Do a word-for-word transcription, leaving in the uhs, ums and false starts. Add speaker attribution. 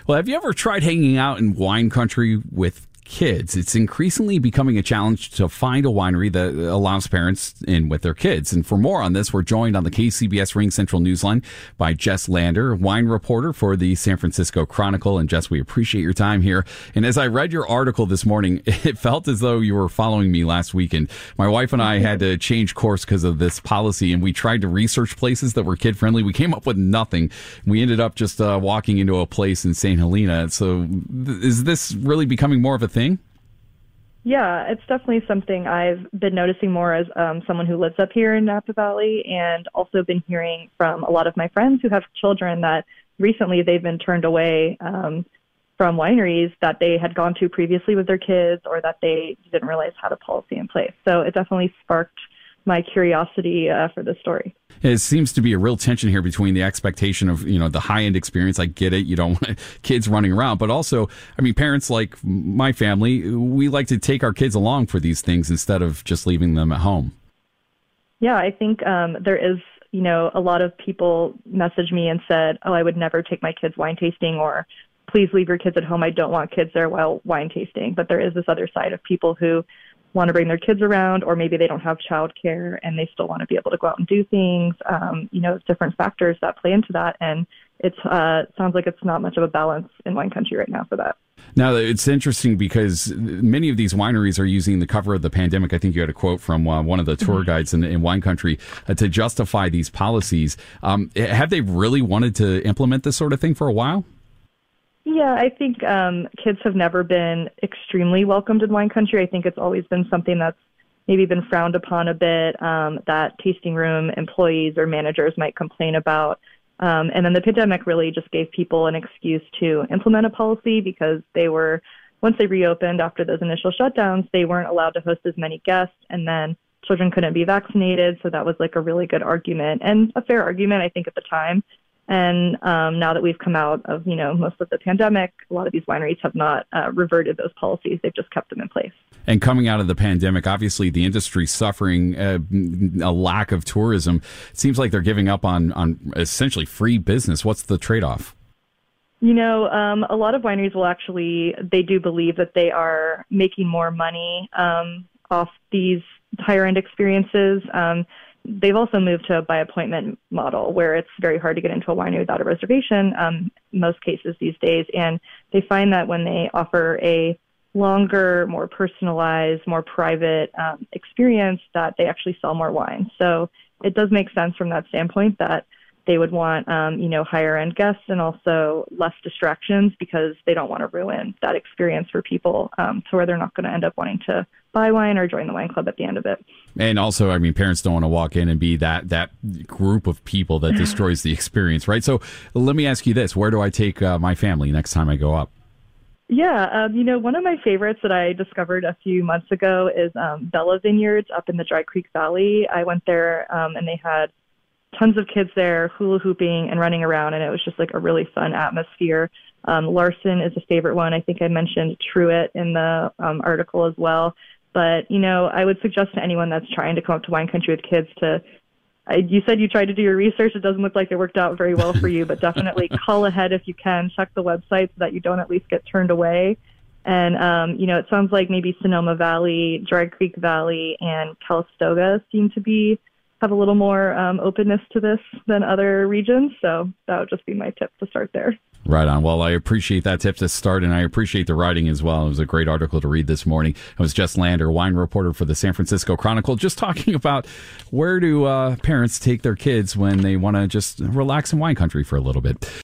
Speaker 1: Well, have you ever tried hanging out in wine country with kids? It's increasingly becoming a challenge to find a winery that allows parents in with their kids. And for more on this, we're joined on the K C B S Ring Central Newsline by Jess Lander, wine reporter for the San Francisco Chronicle. And Jess, we appreciate your time here. And as I read your article this morning, it felt as though you were following me last week. And my wife and I had to change course because of this policy. And we tried to research places that were kid friendly. We came up with nothing. We ended up just uh, walking into a place in Saint Helena. So th- is this really becoming more of a thing?
Speaker 2: Yeah, it's definitely something I've been noticing more as um, someone who lives up here in Napa Valley, and also been hearing from a lot of my friends who have children that recently they've been turned away um, from wineries that they had gone to previously with their kids, or that they didn't realize had a policy in place. So it definitely sparked my curiosity uh, for this story.
Speaker 1: It seems to be a real tension here between the expectation of, you know, the high-end experience. I get it. You don't want kids running around. But also, I mean, parents like my family, we like to take our kids along for these things instead of just leaving them at home.
Speaker 2: Yeah, I think um, there is, you know, a lot of people message me and said, oh, I would never take my kids wine tasting, or please leave your kids at home. I don't want kids there while wine tasting. But there is this other side of people who want to bring their kids around, or maybe they don't have childcare and they still want to be able to go out and do things. Um, you know, different factors that play into that. And it uh, sounds like it's not much of a balance in wine country right now for that.
Speaker 1: Now, it's interesting because many of these wineries are using the cover of the pandemic. I think you had a quote from uh, one of the tour guides in, in wine country uh, to justify these policies. Um, have they really wanted to implement this sort of thing for a while?
Speaker 2: Yeah, I think um, kids have never been extremely welcomed in wine country. I think it's always been something that's maybe been frowned upon a bit, um, that tasting room employees or managers might complain about. Um, and then the pandemic really just gave people an excuse to implement a policy, because they were, once they reopened after those initial shutdowns, they weren't allowed to host as many guests, and then children couldn't be vaccinated. So that was like a really good argument, and a fair argument, I think, at the time. And um, now that we've come out of, you know, most of the pandemic, a lot of these wineries have not uh, reverted those policies. They've just kept them in place.
Speaker 1: And coming out of the pandemic, obviously the industry's suffering uh, a lack of tourism. It seems like they're giving up on, on essentially free business. What's the trade-off?
Speaker 2: You know, um, a lot of wineries will actually, they do believe that they are making more money um, off these higher-end experiences. Um They've also moved to a by appointment model, where it's very hard to get into a winery without a reservation, um, in most cases these days. And they find that when they offer a longer, more personalized, more private um, experience, that they actually sell more wine. So it does make sense from that standpoint that they would want, um, you know, higher end guests, and also less distractions, because they don't want to ruin that experience for people um, to where they're not going to end up wanting to buy wine or join the wine club at the end of it.
Speaker 1: And also, I mean, parents don't want to walk in and be that that group of people that destroys the experience, right? So let me ask you this. Where do I take uh, my family next time I go up?
Speaker 2: Yeah, um, you know, one of my favorites that I discovered a few months ago is um, Bella Vineyards up in the Dry Creek Valley. I went there um, and they had tons of kids there hula hooping and running around, and it was just like a really fun atmosphere. Um, Larson is a favorite one. I think I mentioned Truett in the um, article as well. But, you know, I would suggest to anyone that's trying to come up to wine country with kids to, I, you said you tried to do your research. It doesn't look like it worked out very well for you, but definitely call ahead if you can. Check the website so that you don't at least get turned away. And, um, you know, it sounds like maybe Sonoma Valley, Dry Creek Valley, and Calistoga seem to be have a little more um, openness to this than other regions. So that would just be my tip to start there.
Speaker 1: Right on. Well, I appreciate that tip to start, and I appreciate the writing as well. It was a great article to read this morning. It was Jess Lander, wine reporter for the San Francisco Chronicle, just talking about where do uh, parents take their kids when they want to just relax in wine country for a little bit.